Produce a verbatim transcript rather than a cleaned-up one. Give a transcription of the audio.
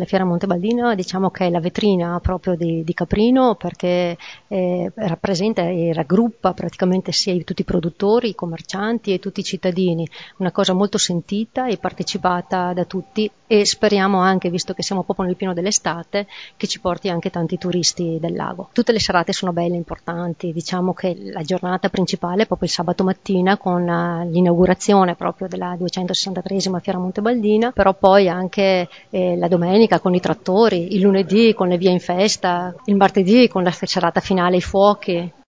Fiera Montebaldina diciamo che è la vetrina proprio di, di Caprino, perché eh, rappresenta e raggruppa praticamente sia tutti i produttori, i commercianti e tutti i cittadini, una cosa molto sentita e partecipata da tutti, e speriamo anche, visto che siamo proprio nel pieno dell'estate, che ci porti anche tanti turisti del lago. Tutte le serate sono belle, importanti, diciamo che la giornata principale è proprio il sabato mattina con uh, l'inaugurazione proprio della duecentosessantatreesima Fiera Montebaldina, però poi anche eh, la domenica con i trattori, il lunedì con le vie in festa, il martedì con la serata finale, i fuochi.